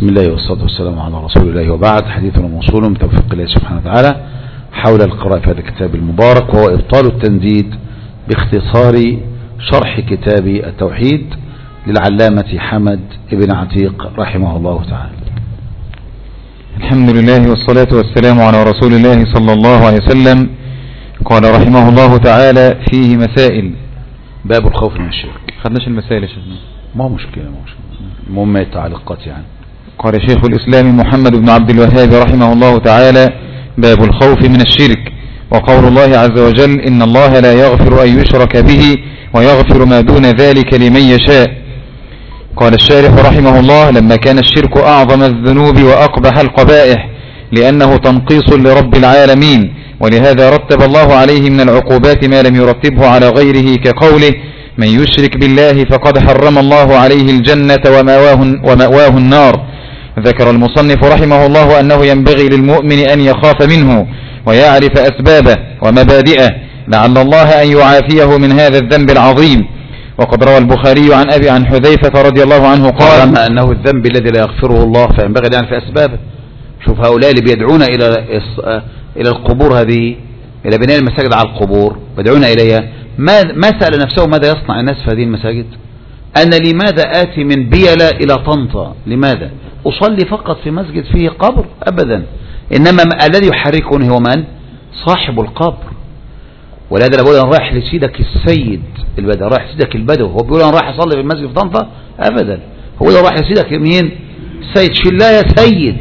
بسم الله والصلاة والسلام على رسول الله، وبعد. حديثنا موصول من توفيق الله سبحانه وتعالى حول القراءة في هذا الكتاب المبارك، وهو إبطال التنديد باختصار شرح كتاب التوحيد للعلامة حمد بن عتيق رحمه الله تعالى. الحمد لله والصلاة والسلام على رسول الله صلى الله عليه وسلم. قال رحمه الله تعالى: فيه مسائل. باب الخوف من الشرك. خدناش المسائل يا شيخنا؟ ما مشكلة المهم التعليقات يعني. قال شيخ الإسلام محمد بن عبد الوهاب رحمه الله تعالى: باب الخوف من الشرك. وقول الله عز وجل: إن الله لا يغفر أن يشرك به ويغفر ما دون ذلك لمن يشاء. قال الشارح رحمه الله: لما كان الشرك أعظم الذنوب وأقبح القبائح لأنه تنقيص لرب العالمين، ولهذا رتب الله عليه من العقوبات ما لم يرتبه على غيره، كقوله: من يشرك بالله فقد حرم الله عليه الجنة ومأواه النار. ذكر المصنف رحمه الله أنه ينبغي للمؤمن أن يخاف منه ويعرف أسبابه ومبادئه لعل الله أن يعافيه من هذا الذنب العظيم. وقد روى البخاري عن حذيفة رضي الله عنه قال: أما أنه الذنب الذي لا يغفره الله فينبغي أن يعرف أسبابه. شوف هؤلاء اللي بيدعون إلى القبور هذه، إلى بناء المساجد على القبور، يدعون إليها، ما سأل نفسه ماذا يصنع الناس في هذه المساجد؟ أنا لماذا آتي من بيلة إلى طنطا؟ لماذا أصلي فقط في مسجد فيه قبر؟ أبدا. إنما الذي يحركني هو من؟ صاحب القبر. ولهذا أنا بقول أنا رايح لسيدك السيد البدو، رايح لسيدك البدو. هو بيقول أنا رايح أصلي في المسجد في طنطا؟ أبدا. هو رايح لسيدك مين؟ السيد. شلا يا سيد.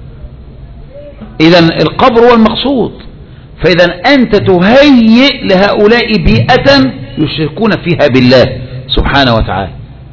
إذا القبر هو المقصود. فإذا أنت تهيئ لهؤلاء بيئة يشركون فيها بالله سبحانه وتعالى.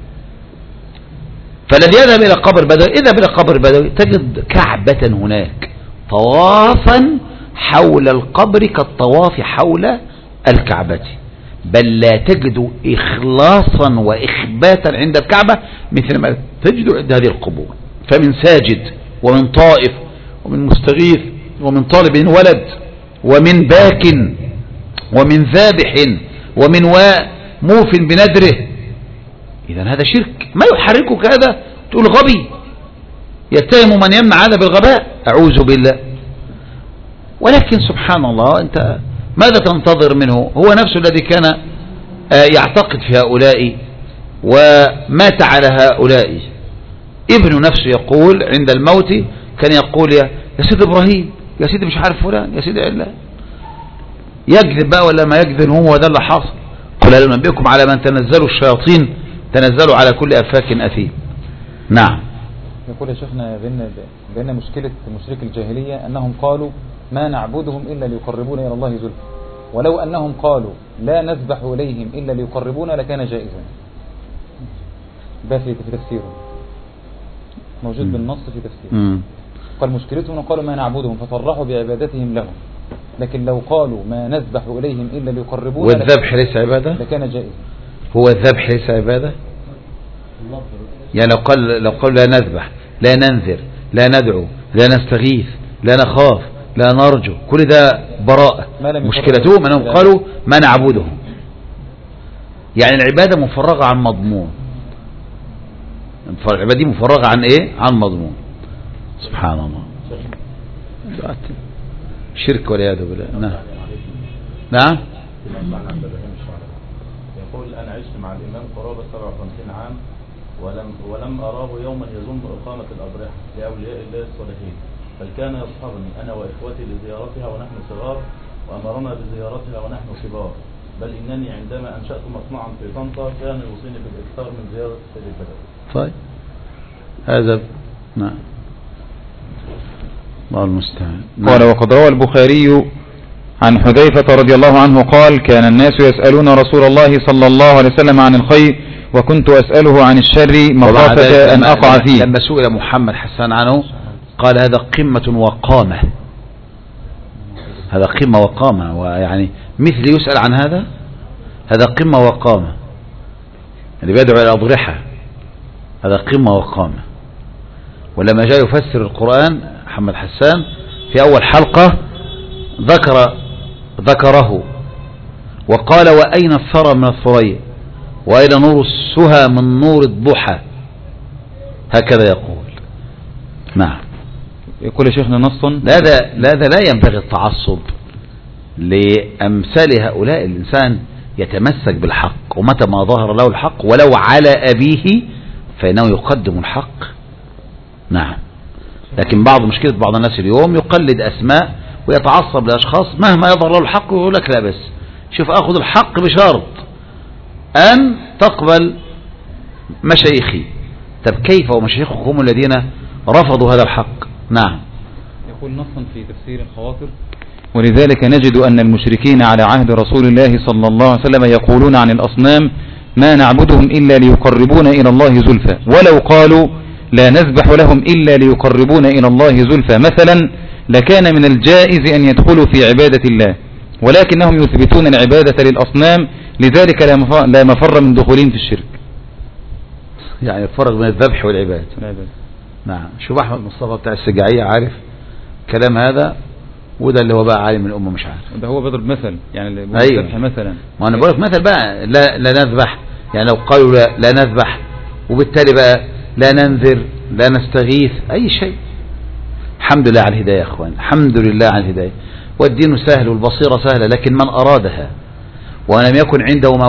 فالذي يذهب إلى قبر بدوي، إذهب إلى قبر بدوي تجد كعبة هناك طوافا حول القبر كالطواف حول الكعبة، بل لا تجد إخلاصا وإخباتا عند الكعبة مثل ما تجد عند هذه القبور. فمن ساجد ومن طائف ومن مستغيث ومن طالب ولد ومن باك ومن ذابح ومن موف بندره. إذا هذا شرك. ما يحركك هذا تقول غبي، يتهم من يمنع هذا بالغباء، أعوذ بالله. ولكن سبحان الله، أنت ماذا تنتظر منه؟ هو نفسه الذي كان يعتقد في هؤلاء ومات على هؤلاء. ابن نفسه يقول عند الموت، كان يقول يا سيد إبراهيم، يا سيدي مش عارف فلان، يا سيدي إلا يكذب بقى ولا ما يكذب، هو ده اللي حاصل. قل هل ننبئكم على من تنزلوا الشياطين تنزلوا على كل أفاك أثيم. نعم. يقول يا شيخنا بأن مشكلة مشرك الجاهلية أنهم قالوا ما نعبدهم إلا ليقربونا إلى الله زلفى، ولو أنهم قالوا لا نذبح إليهم إلا ليقربونا لكان جائزا. ده في تفسيره موجود بالنص في تفسيره. قال مشكلتهم قالوا ما نعبدهم فصرحوا بعبادتهم لهم، لكن لو قالوا ما نذبح إليهم إلا ليقربونا والذبح ليس عبادة لكان جائزا. هو الذبح ليس عبادة؟ يعني لو قال لا نذبح، لا ننذر، لا ندعو، لا نستغيث، لا نخاف، لا نرجو، كل ده براءة. مشكلتهم أنهم قالوا ما نعبدهم، يعني العبادة مفرغة عن مضمون. العبادة دي مفرغة عن إيه؟ عن مضمون. سبحان الله. شرك والعياذ بالله. نعم. يقول أنا عشت مع الإمام قرابة 57 عام ولم أراه يوما يظن إقامة الأضرحة لأولياء الله الصالحين، بل كان يصحبني أنا وإخوتي لزيارتها ونحن صغار، وأمرنا بزيارتها ونحن كبار، بل إنني عندما أنشأت مصنعا في طنطا كان يوصيني بالإكثار من زيارة سيد البدوي. طيب هذا نعم الله المستعان. قال وقد روى البخاري عن حذيفة رضي الله عنه قال: كان الناس يسألون رسول الله صلى الله عليه وسلم عن الخير وكنت أسأله عن الشر مخافة أن أقع فيه. لما سئل محمد حسان عنه قال هذا قمة وقامة، هذا قمة وقامة، ويعني مثل يسأل عن هذا قمة وقامة. اللي بيدعو إلى أضرحة هذا قمة وقامة. ولما جاء يفسر القرآن محمد حسان في أول حلقة ذكره وقال: وأين الثرى من الثريا، وأين نور السهى من نور الضحى. هكذا يقول. نعم. يقول شيخنا نصا لا ينبغي التعصب لأمثال هؤلاء. الإنسان يتمسك بالحق، ومتى ما ظهر له الحق ولو على أبيه فإنه يقدم الحق. نعم. لكن مشكلة بعض الناس اليوم يقلد أسماء ويتعصب لأشخاص مهما يظهر له الحق، ويقول لك لا، بس شوف أخذ الحق بشرط أن تقبل مشايخي. طب كيف ومشايخكم الذين رفضوا هذا الحق؟ نعم. يقول نصا في تفسير الخواطر: ولذلك نجد أن المشركين على عهد رسول الله صلى الله عليه وسلم يقولون عن الأصنام: ما نعبدهم إلا ليقربون إلى الله زلفى، ولو قالوا لا نذبح لهم إلا ليقربون إلى الله زلفى مثلا لكان من الجائز أن يدخلوا في عبادة الله، ولكنهم يثبتون العبادة للأصنام، لذلك لا مفر من دخولهم في الشرك. يعني الفرق بين الذبح والعبادة. نعم. شوف أحمد مصطفى بتاع السجاعية عارف كلام هذا، وده اللي هو بقى عالم الأمة مش عارف. ده هو بيضرب مثل، يعني الذبح مثلا. ما أنا بقولك مثل بقى، لا نذبح، يعني لو قالوا لا نذبح، وبالتالي بقى لا ننذر، لا نستغيث، أي شيء. الحمد لله على الهداية يا أخوان، الحمد لله على الهداية. والدين سهل والبصيرة سهلة، لكن من أرادها ولم يكن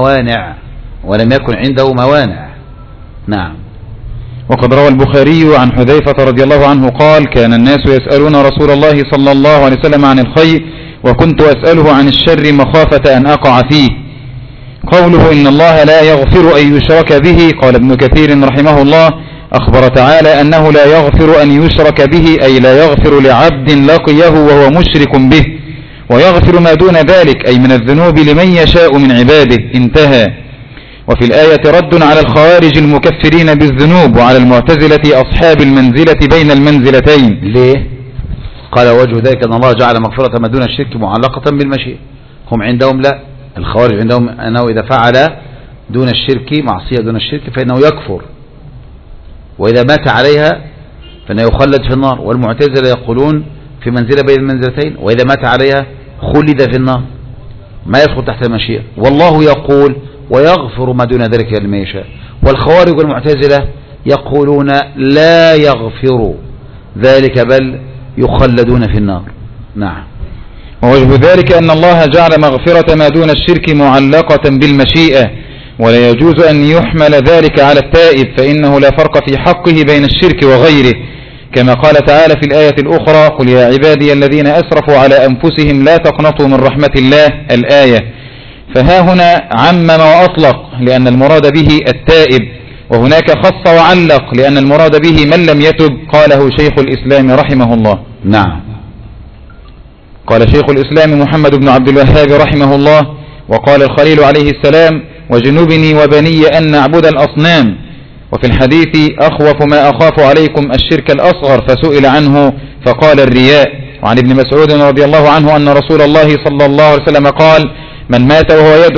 عنده موانع. نعم. وقد روى البخاري عن حذيفة رضي الله عنه قال: كان الناس يسألون رسول الله صلى الله عليه وسلم عن الخير، وكنت أسأله عن الشر مخافة أن أقع فيه. قوله إن الله لا يغفر أن يشرك به، قال ابن كثير رحمه الله: أخبر تعالى أنه لا يغفر أن يشرك به، أي لا يغفر لعبد لقيه وهو مشرك به، ويغفر ما دون ذلك أي من الذنوب لمن يشاء من عباده. انتهى. وفي الآية رد على الخوارج المكفرين بالذنوب، وعلى المعتزلة أصحاب المنزلة بين المنزلتين. ليه؟ قال وجه ذلك أن الله جعل مغفرة ما دون الشرك معلقة بالمشيئة. هم عندهم لا، الخوارج عندهم أنه إذا فعل دون الشرك معصية دون الشرك فإنه يكفر، وإذا مات عليها فإنه يخلد في النار. والمعتزلة يقولون في منزلة بين المنزلتين، وإذا مات عليها خلد في النار، ما يدخل تحت المشيئة. والله يقول ويغفر ما دون ذلك لمن يشاء. والخوارج والمعتزلة يقولون لا يغفر ذلك بل يخلدون في النار. نعم. ووجه ذلك أن الله جعل مغفرة ما دون الشرك معلقة بالمشيئة، ولا يجوز أن يحمل ذلك على التائب، فإنه لا فرق في حقه بين الشرك وغيره، كما قال تعالى في الآية الأخرى: قل يا عبادي الذين أسرفوا على أنفسهم لا تقنطوا من رحمة الله، الآية. فها هنا عمم وأطلق لأن المراد به التائب، وهناك خص وعلق لأن المراد به من لم يتب، قاله شيخ الإسلام رحمه الله. نعم. قال شيخ الإسلام محمد بن عبد الوهاب رحمه الله: وقال الخليل عليه السلام: وجنوبني وبني أن نعبد الأصنام. وفي الحديث: أخوف ما أخاف عليكم الشرك الأصغر، فسئل عنه فقال الرياء. وعن ابن مسعود رضي الله عنه أن رسول الله صلى الله عليه وسلم قال: من مات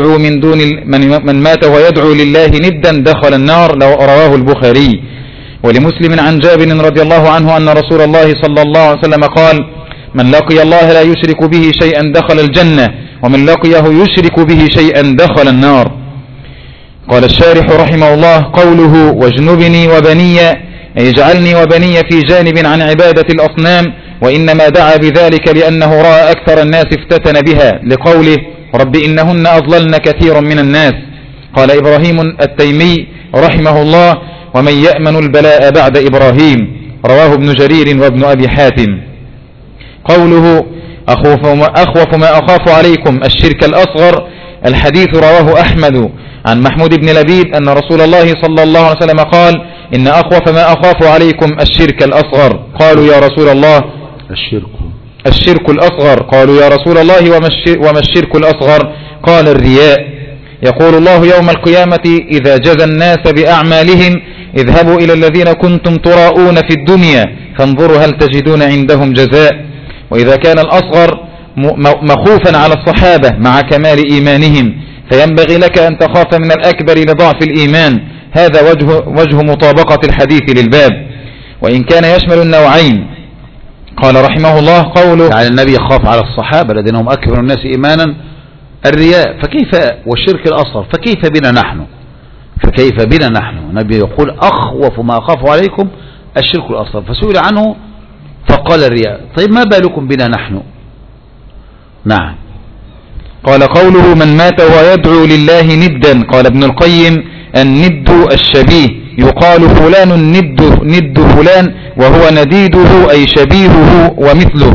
وهو يدعو لله ندا دخل النار، رواه البخاري. ولمسلم عن جابر رضي الله عنه أن رسول الله صلى الله عليه وسلم قال: من لقي الله لا يشرك به شيئا دخل الجنة، ومن لقيه يشرك به شيئا دخل النار. قال الشارح رحمه الله: قوله واجنبني وبني أي اجعلني وبني في جانب عن عبادة الأصنام، وإنما دعا بذلك لأنه رأى أكثر الناس افتتن بها، لقوله: رب إنهن أضللن كثيرا من الناس. قال إبراهيم التيمي رحمه الله: ومن يأمن البلاء بعد إبراهيم، رواه ابن جرير وابن أبي حاتم. قوله أخوف ما أخاف عليكم الشرك الأصغر، الحديث رواه أحمد عن محمود بن لبيد أن رسول الله صلى الله عليه وسلم قال: إن أخوف ما أخاف عليكم الشرك الأصغر. قالوا يا رسول الله الشرك الأصغر. قالوا يا رسول الله وما الشرك الأصغر؟ قال الرياء. يقول الله يوم القيامة إذا جزى الناس بأعمالهم: اذهبوا إلى الذين كنتم تراءون في الدنيا فانظروا هل تجدون عندهم جزاء. وإذا كان الأصغر مخوفا على الصحابة مع كمال إيمانهم، فينبغي لك أن تخاف من الأكبر لضعف الإيمان. هذا وجه مطابقة الحديث للباب، وإن كان يشمل النوعين. قال رحمه الله: قوله يعني النبي يخاف على الصحابة الذين هم أكبر الناس إيمانا الرياء، فكيف والشرك الأصغر، فكيف بنا نحن؟ النبي يقول: أخوف ما أخاف عليكم الشرك الأصغر، فسئل عنه فقال الرياء. طيب ما بالكم بنا نحن؟ نعم. قال قوله من مات ويدعو لله ندا، قال ابن القيم الند الشبيه، يقال فلان ند فلان وهو نديده أي شبيهه ومثله.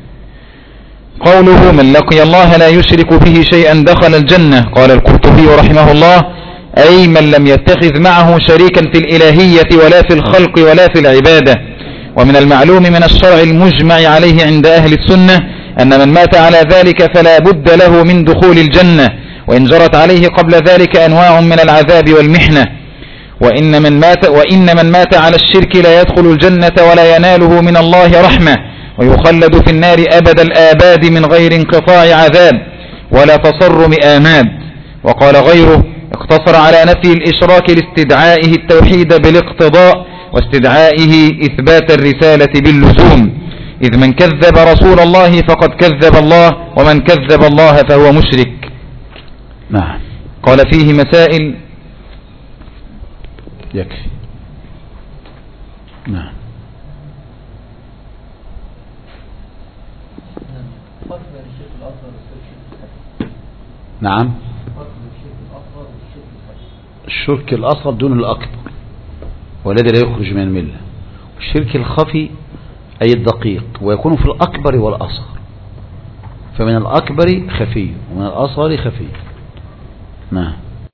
قوله من لقي الله لا يشرك به شيئا دخل الجنة، قال القرطبي رحمه الله أي من لم يتخذ معه شريكا في الإلهية ولا في الخلق ولا في العبادة. ومن المعلوم من الشرع المجمع عليه عند أهل السنة أن من مات على ذلك فلا بد له من دخول الجنة، وإن جرت عليه قبل ذلك أنواع من العذاب والمحنة. وإن من مات على الشرك لا يدخل الجنة ولا يناله من الله رحمة، ويخلد في النار أبد الآباد من غير انقطاع عذاب ولا تصرم آماد. وقال غيره اقتصر على نفي الإشراك لاستدعائه التوحيد بالاقتضاء واستدعائه إثبات الرسالة باللزوم، إذ من كذب رسول الله فقد كذب الله، ومن كذب الله فهو مشرك. نعم. قال فيه مسائل يكفي. نعم. نعم. الشرك الأصغر دون الأكبر والذي لا يخرج من الملة، والشرك الخفي أي الدقيق، ويكون في الأكبر والأصغر، فمن الأكبر خفي ومن الأصغر خفي. نعم.